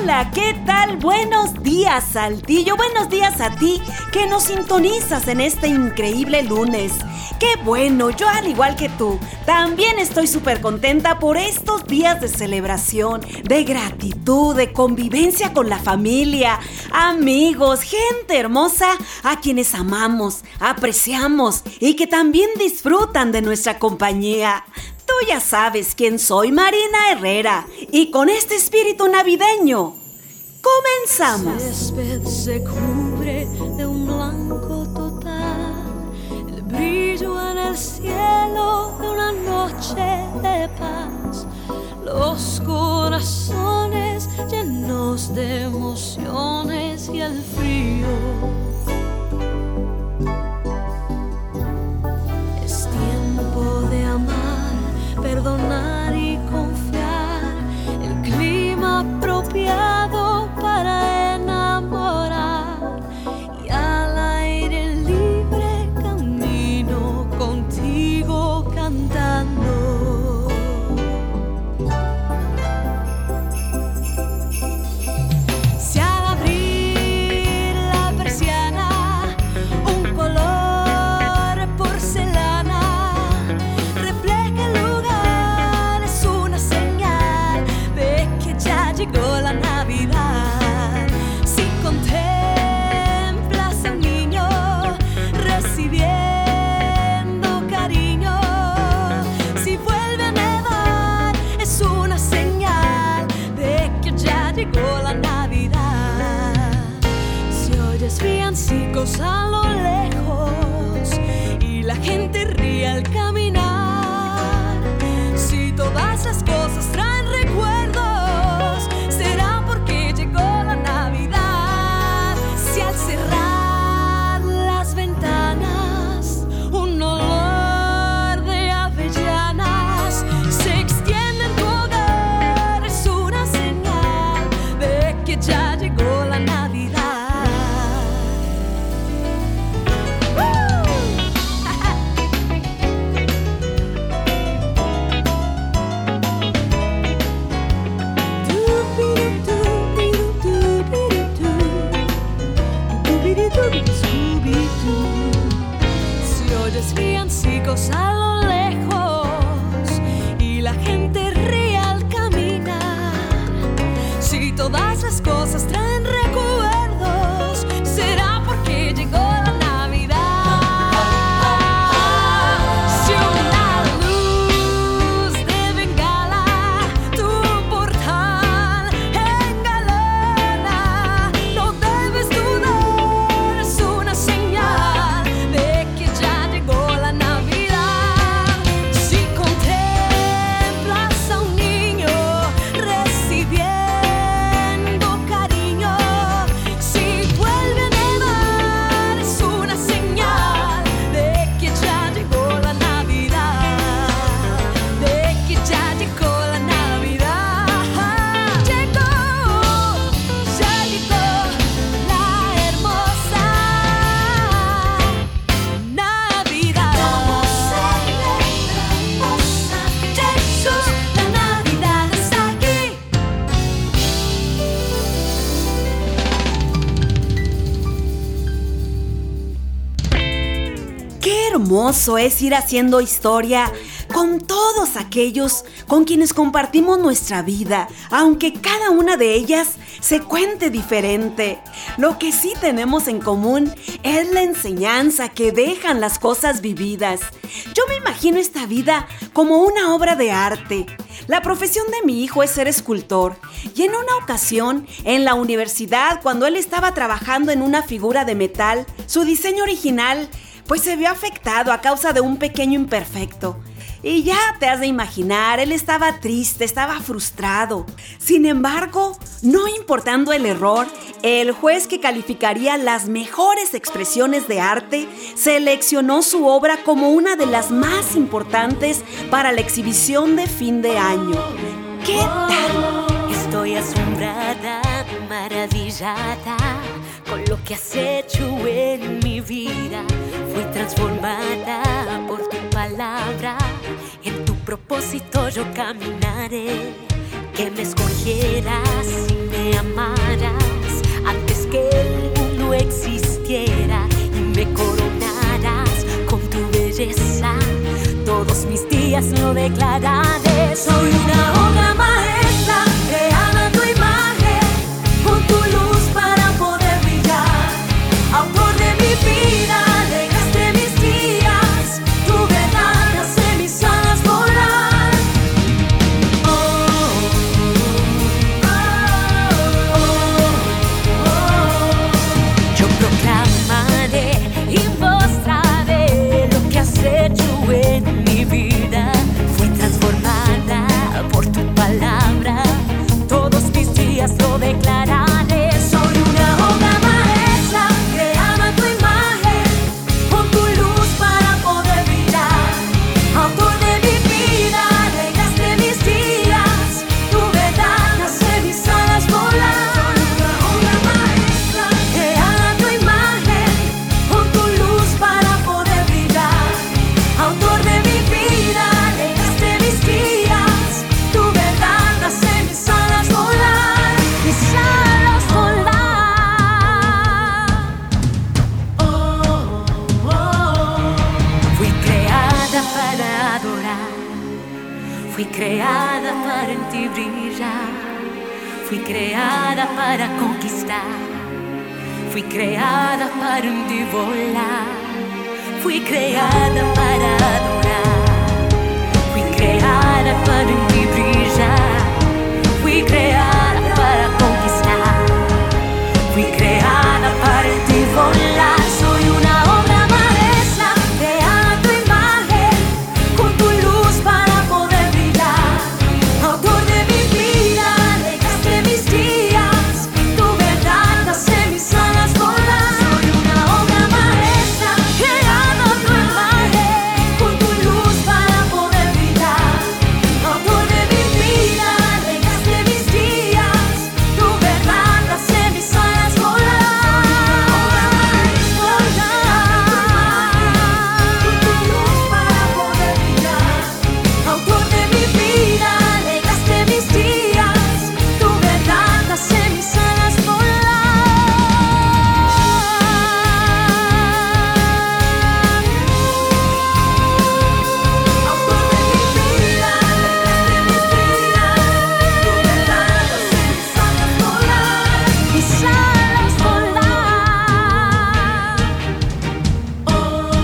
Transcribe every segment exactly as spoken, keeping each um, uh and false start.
Hola, ¿qué tal? Buenos días, Saltillo. Buenos días a ti que nos sintonizas en este increíble lunes. ¡Qué bueno! Yo, al igual que tú, también estoy súper contenta por estos días de celebración, de gratitud, de convivencia con la familia, amigos, gente hermosa a quienes amamos, apreciamos y que también disfrutan de nuestra compañía. Tú ya sabes quién soy, Marina Herrera, y con este espíritu navideño, comenzamos. El césped se cubre de un blanco total, el brillo en el cielo de una noche de paz, los corazones llenos de emociones y el frío. Es tiempo de amar, perdonar y confiar, el clima apropiado para enamorar, y al aire libre camino contigo cantando. Si al abrir la persiana un color porcelana refleja el lugar, es una señal de que ya llegó la Navidad. Si contemplas a un niño recibiendo cariño, si vuelve a nevar, es una señal de que ya llegó la Navidad. Si oyes villancicos a lo lejos y la gente ríe al caminar, si todas las cosas traen recuerdos, será porque llegó la Navidad. Si al cerrar las ventanas un olor de avellanas se extiende en tu hogar, es una señal de que ya llegó la Navidad. Si oyes villancicos a lo lejos y la gente ríe al caminar, si todas las cosas traen recuerdos, será porque llegó la Navidad. Si una luz de bengala tu portal engalana, no debes dudar, es una señal de que ya llegó la Navidad. Si contemplas a un niño recibiendo cariño, si vuelve a nevar, es una señal de que ya llegó la Navidad, de que ya llegó la Navidad. Llegó, ya llegó la hermosa Navidad. Jesús, la Navidad está aquí. Qué hermoso es ir haciendo historia con todos aquellos con quienes compartimos nuestra vida, aunque cada una de ellas se cuente diferente. Lo que sí tenemos en común es la enseñanza que dejan las cosas vividas. Yo me imagino esta vida como una obra de arte. La profesión de mi hijo es ser escultor, y en una ocasión, en la universidad, cuando él estaba trabajando en una figura de metal, su diseño original pues se vio afectado a causa de un pequeño imperfecto. Y ya te has de imaginar, él estaba triste, estaba frustrado. Sin embargo, no importando el error, el juez que calificaría las mejores expresiones de arte seleccionó su obra como una de las más importantes para la exhibición de fin de año. ¿Qué tal? Estoy asombrada, maravillada con lo que has hecho en mi vida. Fui transformada por tu palabra, en tu propósito yo caminaré. que me escogieras y me amaras antes que el mundo existiera y me coronaras con tu belleza. Todos mis días lo declararé. Soy una obra maestra creada a tu imagen, con tu luz para poder brillar. Autor de mi vida, alegraste mis días, tu verdad hace mis alas volar. Oh, oh, oh, oh, oh. Yo proclamaré y mostraré lo que has hecho en mi vida. Fui transformada por tu palabra, todos mis días lo declararé. Soy una obra maestra creada a tu imagen, con tu luz para poder brillar. Autor de mi vida, alegraste mis días, tu verdad hace mis alas volar. Una obra maestra creada a tu imagen, con tu luz para poder brillar. Autor de mi vida, alegraste mis días, tu verdad hace mis alas volar, mis alas volar. Oh, oh, oh. Fui creada para adorar, fui creada para en ti brillar, fui creada para conquistar, fui creada para en ti volar, fui creada para adorar, fui creada para en ti brillar, fui creada para conquistar, fui creada para en ti volar. Soy una obra maestra creada a tu imagen, con tu luz para poder brillar. Autor de mi vida, alegraste mis días, tu verdad hace mis alas volar. Soy una obra maestra creada a tu imagen, con tu luz para poder brillar. Autor de mi vida, alegraste mis días, tu verdad hace mis alas volar. Con tu luz para poder brillar. Autor de mi vida, alegraste mis días, tu verdad hace mis alas volar. Autor de mi vida, alegraste mis días, tu verdad hace mis alas volar, mis alas volar. Oh,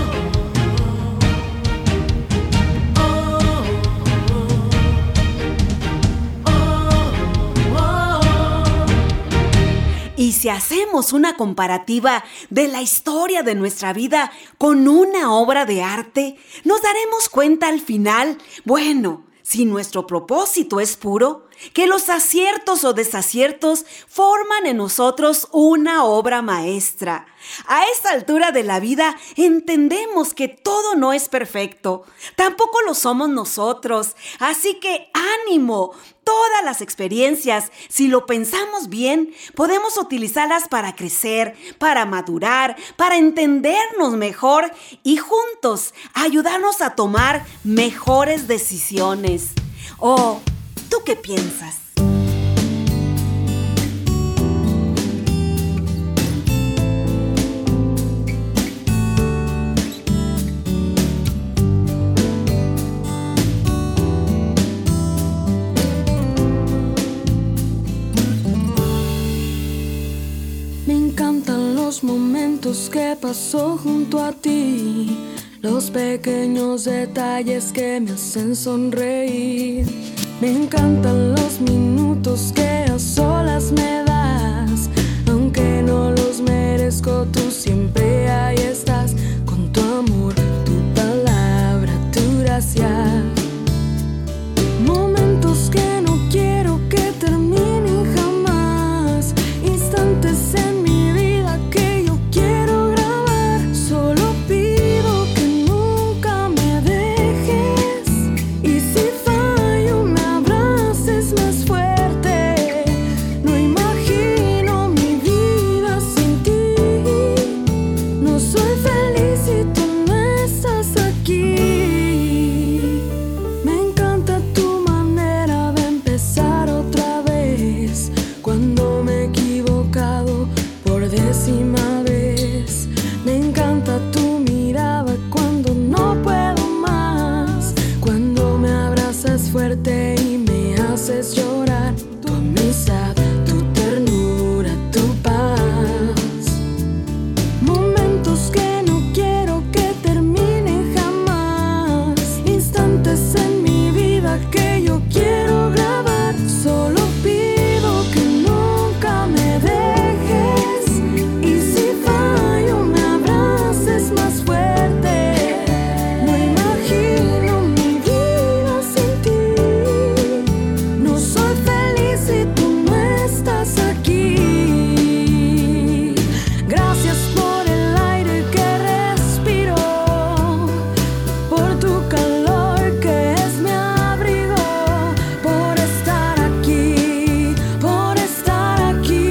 oh, oh, oh. Y si hacemos una comparativa de la historia de nuestra vida con una obra de arte, nos daremos cuenta al final, bueno, si nuestro propósito es puro, que los aciertos o desaciertos forman en nosotros una obra maestra. A esta altura de la vida entendemos que todo no es perfecto, tampoco lo somos nosotros, así que ánimo. Todas las experiencias, si lo pensamos bien, podemos utilizarlas para crecer, para madurar, para entendernos mejor y juntos ayudarnos a tomar mejores decisiones. Oh, ¿tú qué piensas? Me encantan los momentos que paso junto a ti, los pequeños detalles que me hacen sonreír. Me encantan los minutos que a solas me das, aunque no los merezco, tú siempre ahí estás, con tu amor, tu palabra, tu gracia. Momentos que no quiero que terminen jamás, instantes en mi vida que yo quiero grabar. Solo pido que nunca me dejes, y si fallo me abraces más fuerte. fuerte y me haces llorar. Tu amistad, tu ternura, tu paz. Momentos que no quiero que terminen jamás. Instantes en mi vida que yo quiero grabar. Solo pido que nunca me dejes. Y si fallo me abraces más fuerte. No imagino mi vida sin ti. No soy feliz si tú no estás aquí. Gracias por el aire que respiro, por tu calor que es mi abrigo, por estar aquí, por estar aquí.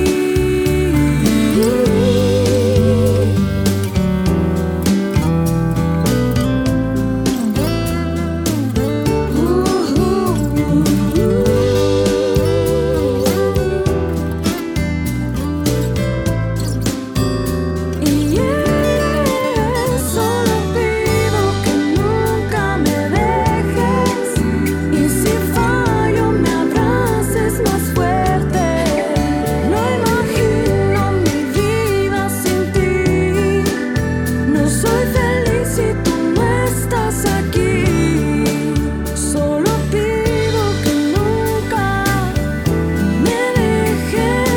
Y yeah, solo pido que nunca me dejes. Y si fallo me abraces más fuerte. No imagino mi vida sin ti. No soy feliz si tú no estás aquí. Solo pido que nunca me dejes.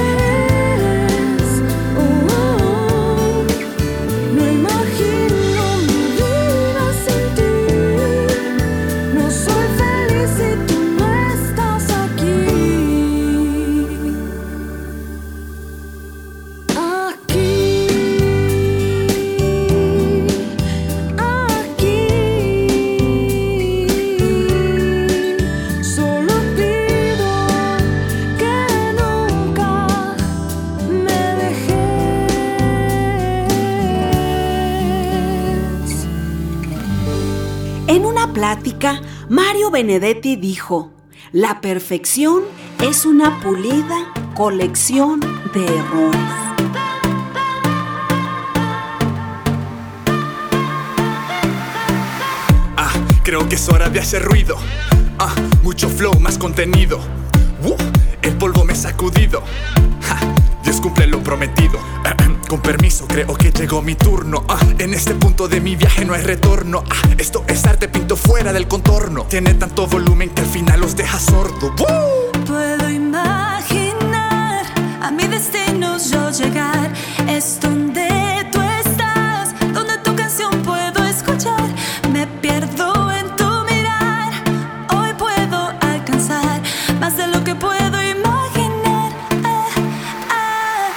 Oh, oh. No imagino mi vida sin ti. No soy feliz si tú no estás aquí. Aquí, aquí. Solo pido que nunca me dejes. En una plática, Mario Benedetti dijo: la perfección es una pulida colección de errores. Ah, creo que es hora de hacer ruido. Ah, mucho flow, más contenido. Uh, el polvo me he sacudido. Ja, Dios cumple lo prometido. Ah, ah, con permiso, creo que llegó mi turno. Ah, en este punto de mi viaje no hay retorno. Ah, esto es arte, pinto fuera del contorno. Tiene tanto volumen que al final los deja sordo. Uh. Puedo imaginar a mi destino yo llegar. Es donde tú estás, donde tu canción puedo escuchar. Me pierdo en tu mirar. Hoy puedo alcanzar más de lo que puedo imaginar. Ah, ah.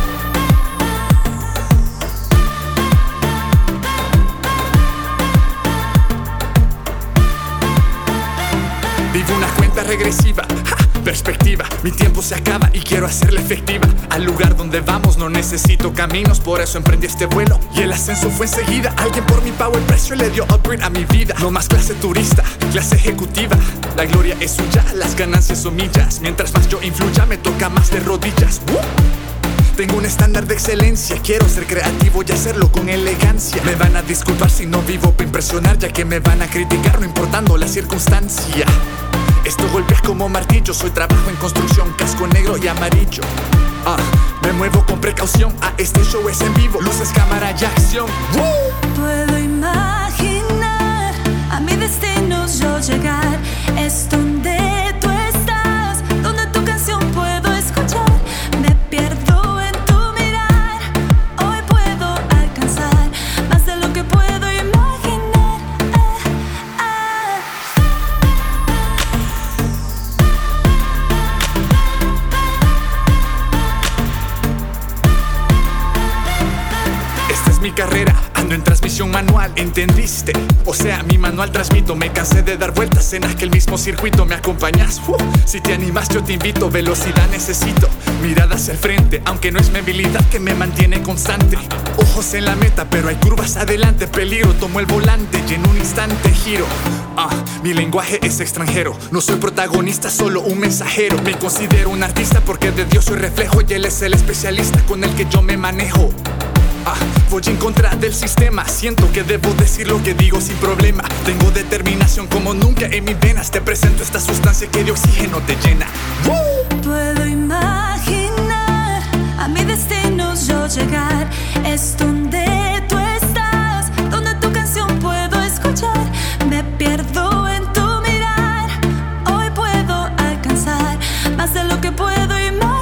Vivo una cuenta regresiva, ja, perspectiva, mi tiempo se acaba y quiero hacerla efectiva. Al lugar donde vamos no necesito caminos, por eso emprendí este vuelo y el ascenso fue enseguida. Alguien por mi pago el precio le dio upgrade a mi vida. No más clase turista, clase ejecutiva. La gloria es suya, las ganancias son millas. Mientras más yo influya me toca más de rodillas. uh. Tengo un estándar de excelencia. Quiero ser creativo y hacerlo con elegancia. Me van a disculpar si no vivo para impresionar, ya que me van a criticar no importando la circunstancia. Esto golpea como martillo. Soy trabajo en construcción, casco negro y amarillo. Ah, me muevo con precaución. Ah, este show es en vivo, luces, cámara y acción. ¡Woo! Puedo imaginar a mi destino yo llegar. Es donde tú estás, donde tu canción puedo escuchar. Me pierdo en tu mirar. Hoy puedo alcanzar más de lo que puedo imaginar. Ah, ah. Esta es mi carrera, ando en transmisión manual, ¿entendiste? O sea, mi manual transmito. Me cansé de dar vueltas en aquel mismo circuito. ¿Me acompañas? Uh, si te animas yo te invito. Velocidad necesito, mirada hacia el frente, aunque no es mi habilidad que me mantiene constante. Ojos en la meta, pero hay curvas adelante. Peligro, tomo el volante y en un instante giro. Ah, mi lenguaje es extranjero. No soy protagonista, solo un mensajero. Me considero un artista porque de Dios soy reflejo y Él es el especialista con el que yo me manejo. Ah, voy en contra del sistema. Siento que debo decir lo que digo sin problema. Tengo determinación como nunca en mis venas. Te presento esta sustancia que de oxígeno te llena. ¡Woo! Puedo imaginar a mi destino yo llegar. Es donde tú estás, donde tu canción puedo escuchar. Me pierdo en tu mirar. Hoy puedo alcanzar más de lo que puedo imaginar.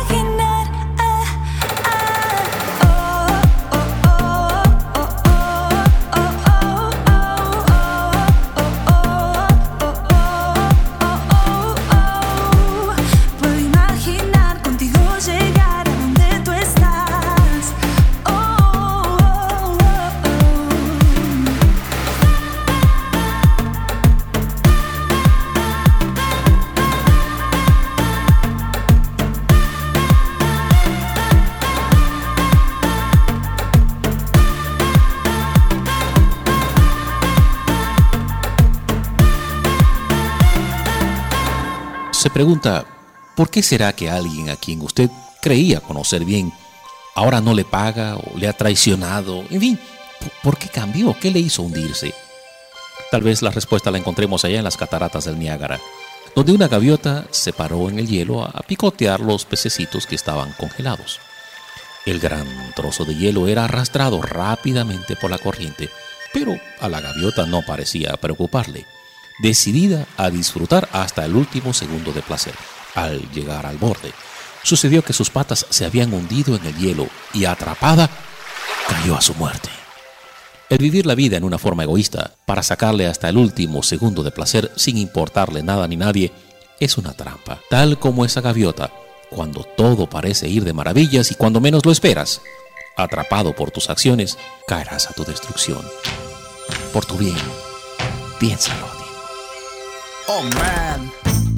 Se pregunta, ¿por qué será que alguien a quien usted creía conocer bien ahora no le paga o le ha traicionado? En fin, ¿por qué cambió? ¿Qué le hizo hundirse? Tal vez la respuesta la encontremos allá en las cataratas del Niágara, donde una gaviota se paró en el hielo a picotear los pececitos que estaban congelados. El gran trozo de hielo era arrastrado rápidamente por la corriente, pero a la gaviota no parecía preocuparle, decidida a disfrutar hasta el último segundo de placer. Al llegar al borde, sucedió que sus patas se habían hundido en el hielo y, atrapada, cayó a su muerte. El vivir la vida en una forma egoísta para sacarle hasta el último segundo de placer sin importarle nada ni nadie es una trampa. Tal como esa gaviota, cuando todo parece ir de maravillas y cuando menos lo esperas, atrapado por tus acciones, caerás a tu destrucción. Por tu bien, piénsalo. Oh, man.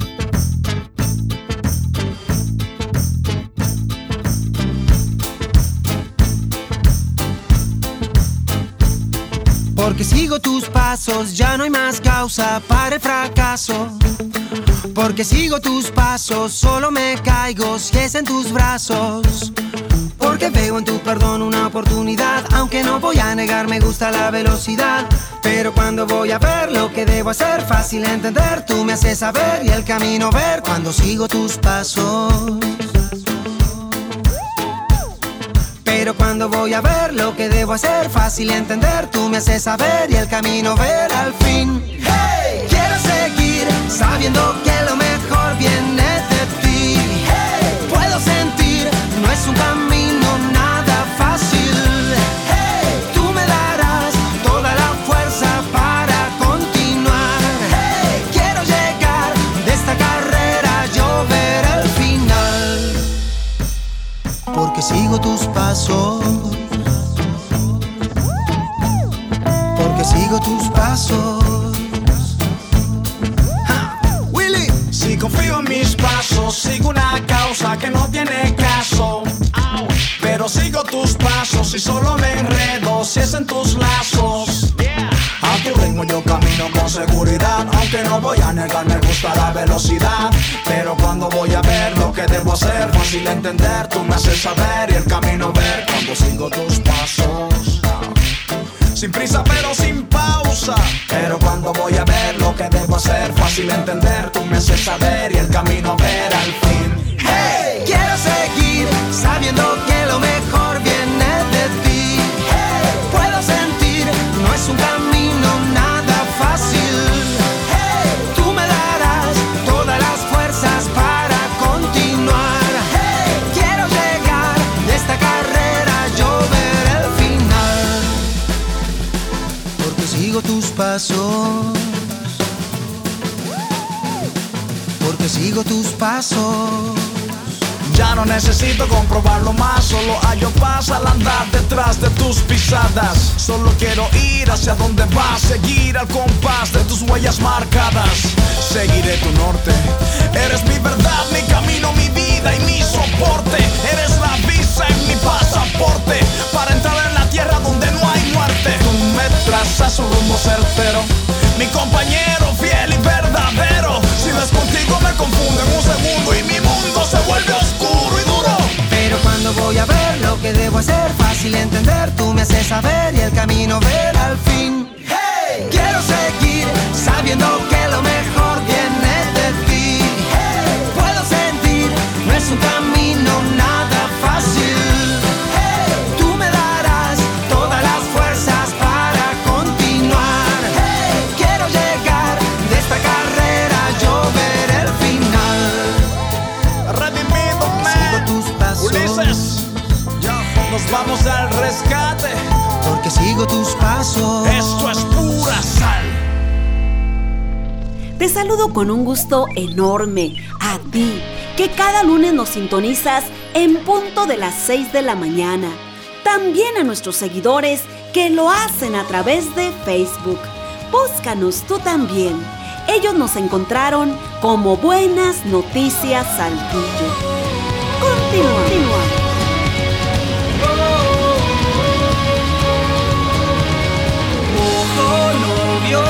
Porque sigo tus pasos, ya no hay más causa para el fracaso. Porque sigo tus pasos, solo me caigo si es en tus brazos. Porque veo en tu perdón una oportunidad, aunque no voy a negar, me gusta la velocidad. Pero cuando voy a ver lo que debo hacer, fácil entender, tú me haces saber y el camino ver cuando sigo tus pasos. Pero cuando voy a ver lo que debo hacer, fácil entender, tú me haces saber y el camino ver al fin. Hey, quiero seguir sabiendo que lo mejor viene de ti. Hey, puedo sentir, no es un camino nada fácil. Hey, tú me darás toda la fuerza para continuar. Hey, quiero llegar de esta carrera, yo ver el final. Porque sigo tus pasos. Porque sigo tus pasos. Ja, Willy, si confío en mis pasos, sigo una causa que no tiene caso. Pero sigo tus pasos y solo me enredo si es en tus lazos. A tu ritmo yo camino con seguridad, aunque no voy a negar, me gusta la velocidad. Pero cuando voy a ver lo que debo hacer, fácil entender, tú me haces saber y el camino ver cuando sigo tus pasos. Sin prisa pero sin pausa. Pero cuando voy a ver lo que debo hacer, fácil entender, tú me haces saber y el camino ver al fin. Hey, quiero seguir sabiendo que lo mejor viene de ti. Hey, puedo sentir, no es un camino nada fácil. Hey, tú me darás todas las fuerzas para continuar. Hey, quiero llegar de esta carrera, yo ver el final. Porque sigo tus pasos. Porque sigo tus pasos. Ya no necesito comprobarlo más, solo hallo paz al andar detrás de tus pisadas. Solo quiero ir hacia donde vas, seguir al compás de tus huellas marcadas. Seguiré tu norte, eres mi verdad, mi camino, mi vida y mi soporte. Eres la visa en mi pasaporte, para entrar en la tierra donde no hay muerte. Tú me trazas un rumbo certero, mi compañero fiel y verdadero. Si ves contigo me confundo en un segundo y mi mundo se vuelve oscuro y duro. Pero cuando voy a ver lo que debo hacer, fácil entender, tú me saber y el camino ver al fin. Hey, quiero seguir sabiendo que lo mejor viene de ti. Hey, puedo sentir, no es un camino nada fácil. Hey, tú me darás todas las fuerzas para continuar. Hey, quiero llegar de esta carrera, yo ver el final. Redimido, man. Sigo tus pasos. Ulises, nos vamos al rescate. Porque sigo tus pasos. Esto es pura sal. Te saludo con un gusto enorme a ti, que cada lunes nos sintonizas en punto de las seis de la mañana. También a nuestros seguidores que lo hacen a través de Facebook. Búscanos tú también. Ellos nos encontraron como Buenas Noticias Saltillo. Continúa. Continúa. Ojo no vio,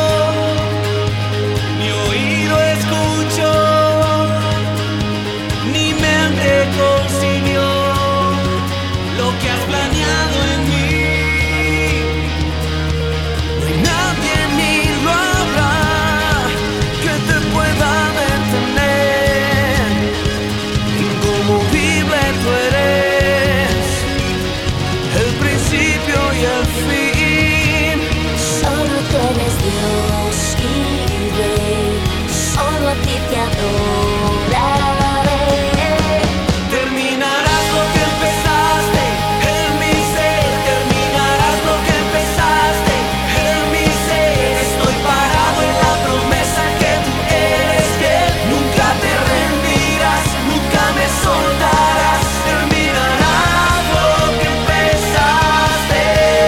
mi oído escuchó, mi mente concibió lo que has planeado en mí. No hay nadie ni lo habrá que te pueda detener. Inconmovible tú eres, el principio y el fin. Solo tú eres Dios y Rey, solo a ti te adoraré. Terminarás lo que empezaste en mi ser, terminarás lo que empezaste en mi ser. Estoy parado en la promesa que tú eres fiel, nunca te rendirás, nunca me soltarás. Terminarás lo que empezaste.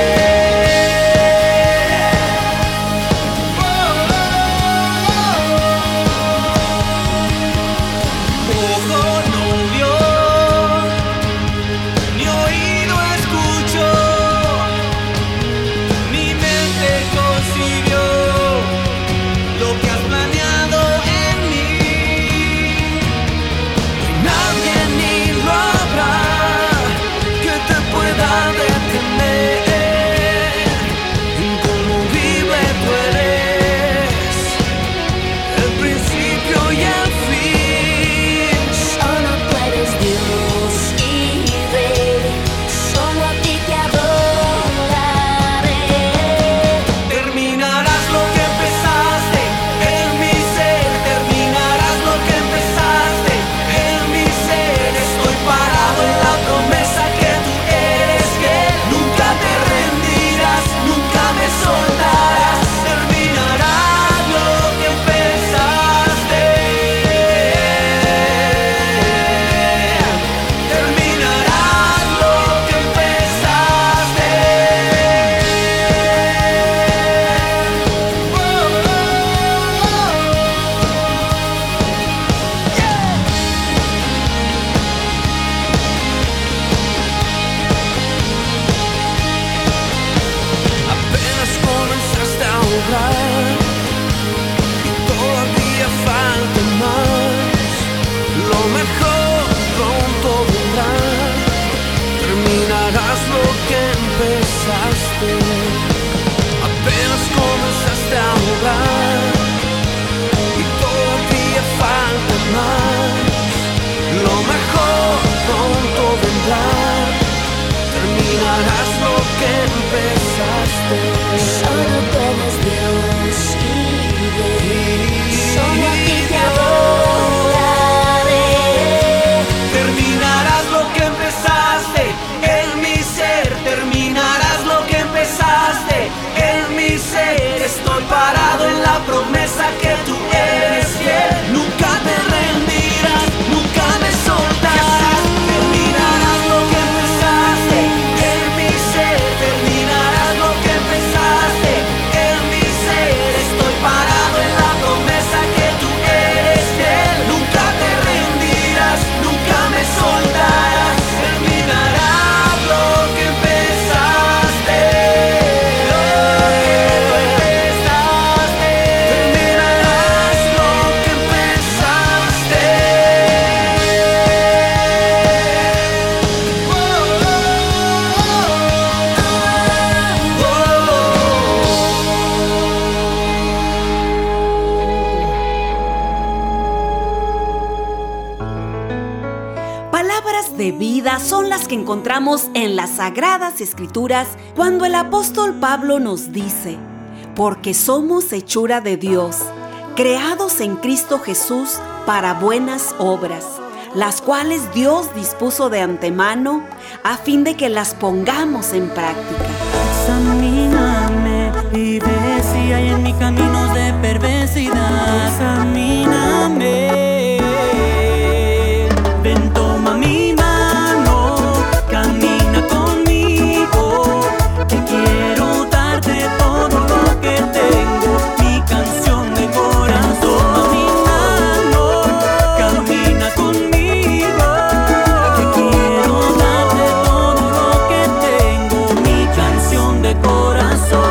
Ojo no vio, ni oído escuchó, mi mente concibió lo que has planeado en mí. Nadie ni lo habrá que te pueda detener. Inconmovible tú eres, el principio y el fin. Solo tú eres Dios y Rey, solo a ti te adoraré. Terminarás lo que empezaste en mi ser, terminarás lo que empezaste en mi ser. Estoy parado en la promesa que tú eres fiel, nunca te rendirás, nunca me soltarás. Terminarás lo que empezaste. Terminarás lo que empezaste. Apenas comenzaste a obrar y todavía falta más. Lo mejor pronto vendrá. Terminarás lo que empezaste. Apenas comenzaste a obrar y todavía falta más. Lo mejor pronto vendrá. Terminarás lo que empezaste. Solo tú eres Dios y Rey, solo a ti te adoraré. Terminarás lo que empezaste en mi ser, terminarás lo que empezaste en mi ser. Estoy parado en la promesa que tú eres fiel, nunca te rendirás, nunca me soltarás. Terminarás lo que empezaste en mi ser, terminarás lo que empezaste Palabras de vida son las que encontramos en las Sagradas Escrituras cuando el apóstol Pablo nos dice: porque somos hechura de Dios, creados en Cristo Jesús para buenas obras, las cuales Dios dispuso de antemano a fin de que las pongamos en práctica. Examíname y ve si hay en mi caminos de perversidad. Examíname. Ven, toma mi mano, camina conmigo, que quiero darte todo lo que tengo, mi canción de corazón. Toma mi mano, camina conmigo, que quiero darte todo lo que tengo, mi canción de corazón.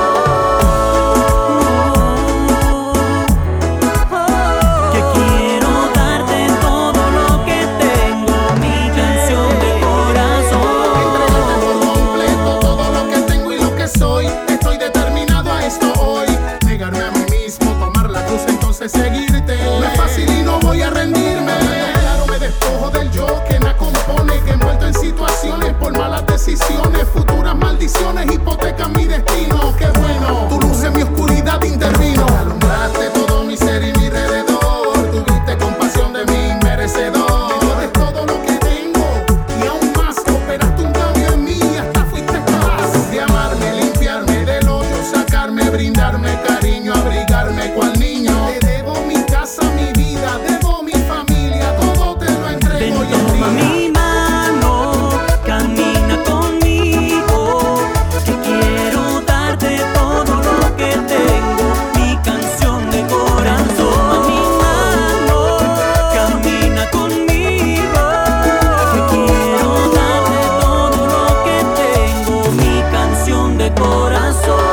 Que quiero darte todo lo que tengo, mi canción de corazón. Entregarte por completo todo lo que tengo y lo que soy. Estoy determinado a esto hoy. Negarme a mí mismo, tomar la cruz, entonces seguirte. No es fácil y no voy a rendirme. Claro, me despojo del yo que me compone, que envuelto en situaciones por malas decisiones, futuras maldiciones hipotecan mi destino. Qué bueno, tu luz en mi oscuridad intervino. Alumbraste todo mi ser y mi alrededor. Tuviste compasión de mí, merecedor. Eres todo lo que tengo y aún más. Operaste un cambio en mí y hasta fuiste capaz de amarme, limpiarme del hoyo, sacarme, brindarme cariño, abrigarme cual niño. Te debo mi casa, mi vida, debo mi familia, todo te lo entrego Ven, hoy en toma día. mi mano, camina conmigo, que quiero darte todo lo que tengo, mi canción de corazón. Toma mi mano, camina conmigo, que quiero darte todo lo que tengo, mi canción de corazón.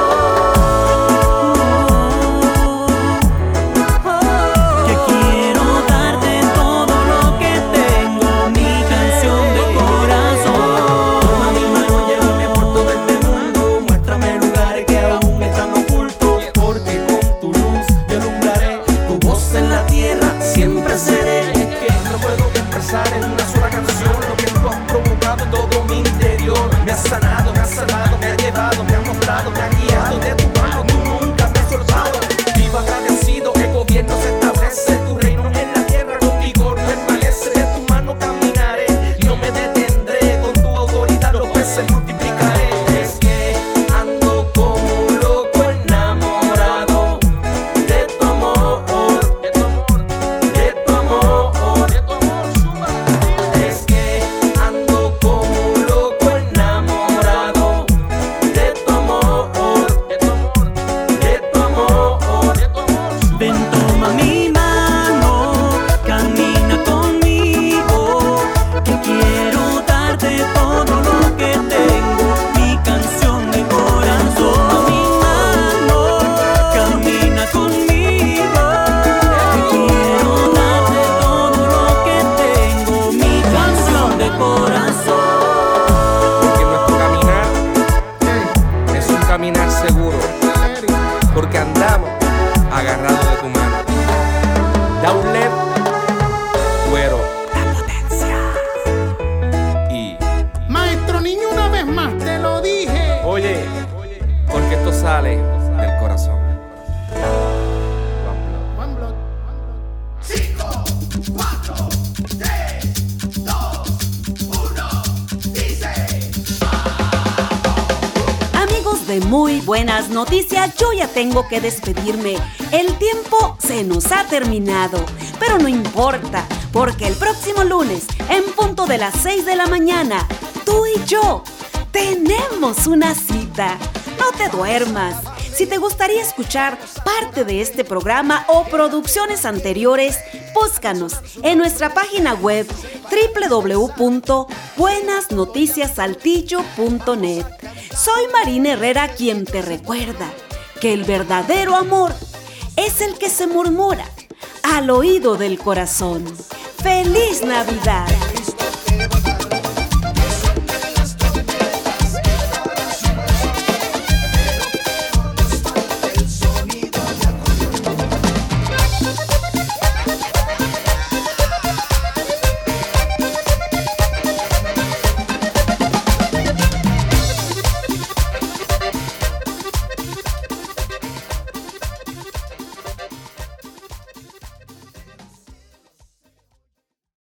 Que quiero darte todo lo que tengo, mi canción de corazón. Toma mi mano, llévame por todo este mundo, muéstrame lugares que aún están ocultos, porque con tu luz yo alumbraré, tu voz en la tierra siempre seré. Es que no puedo expresar en una sola canción lo que tú has provocado en todo mi interior. Me has sanado, me has salvado, me has llevado, me has mostrado, me has guiado. De tu mano tú nunca me has soltado. Vivo agradecido, el gobierno se establece, tu reino en la tierra con vigor permanece. De tu mano caminaré, no me detendré, con tu autoridad los peces multiplicaré. Es que ando como un loco enamorado de tu amor, de tu amor, de tu amor, de tu amor. Es que ando como un loco enamorado de tu amor, de tu amor, de tu amor, de tu amor. Ven, toma mi mano, camina conmigo, que quiero darte todo lo que tengo, mi canción de corazón. Toma mi mano, camina conmigo, que quiero darte todo lo que tengo, mi canción de corazón. Porque nuestro caminar es un caminar seguro, porque andamos agarrados de tu mano. Downlet, cuero, la potencia. Y Maestro niño, una vez más te lo dije. oye, porque esto sale del corazón. One blood. Amigos de Muy Buenas Noticias, yo ya tengo que despedirme. El tiempo se nos ha terminado, pero no importa, porque el próximo lunes, en punto de las seis de la mañana, tú y yo tenemos una cita. No te duermas. Si te gustaría escuchar parte de este programa o producciones anteriores, búscanos en nuestra página web doble u doble u doble u punto buenas noticias saltillo punto net. Soy Marina Herrera, quien te recuerda que el verdadero amor es el que se murmura al oído del corazón. ¡Feliz Navidad!